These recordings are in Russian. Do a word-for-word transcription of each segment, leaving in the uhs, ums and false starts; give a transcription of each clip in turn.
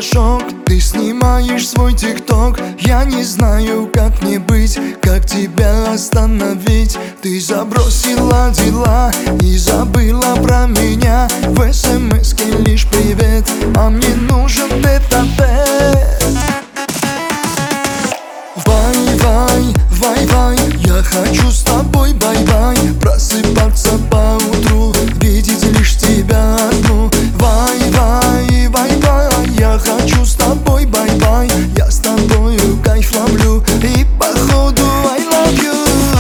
флажок, ты снимаешь свой тикток. Я не знаю, как мне быть, как тебя остановить. Ты забросила дела и забыла про меня. В смс-ке лишь привет, а мне нужен тет-а-тет. Вай-вай, вай-вай, я хочу с тобой бай-бай. Просыпаться по утру, видеть лишь тебя одну. Вай-вай, вай-вай, я хочу с тобой бай-бай. Я с тобою кайф ловлю и походу I love you.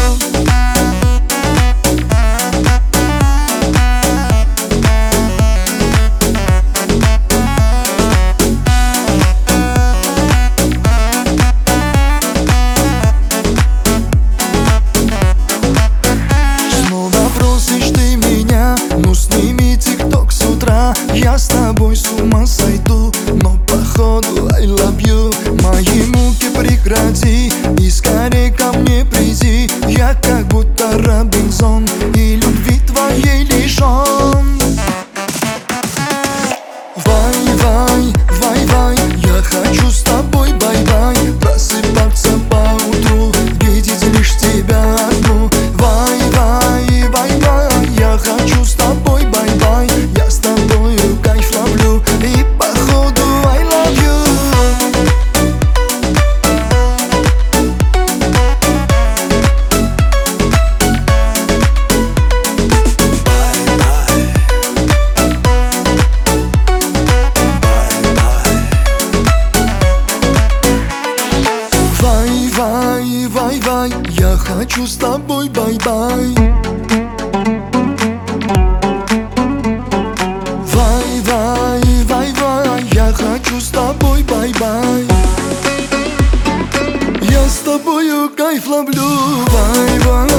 Ну сними тикток с утра, я с тобой с ума сойду. Но походу I love you. Мои муки прекрати и скорей ко мне приди. Я как будто Робинзон и любви твоей лишён. Вай-вай, вай-вай, я хочу с тобой бай-бай. Просыпаться по утру, видеть лишь тебя одну. Вай-вай, вай-вай, я хочу с тобой бай-бай. Я с тобою кайф ловлю и походу I love you. Вай-вай, вай-вай, я хочу с тобой бай-бай. Вай-вай, вай-вай, я хочу с тобой бай-бай. Я с тобою кайф ловлю. Вай-вай.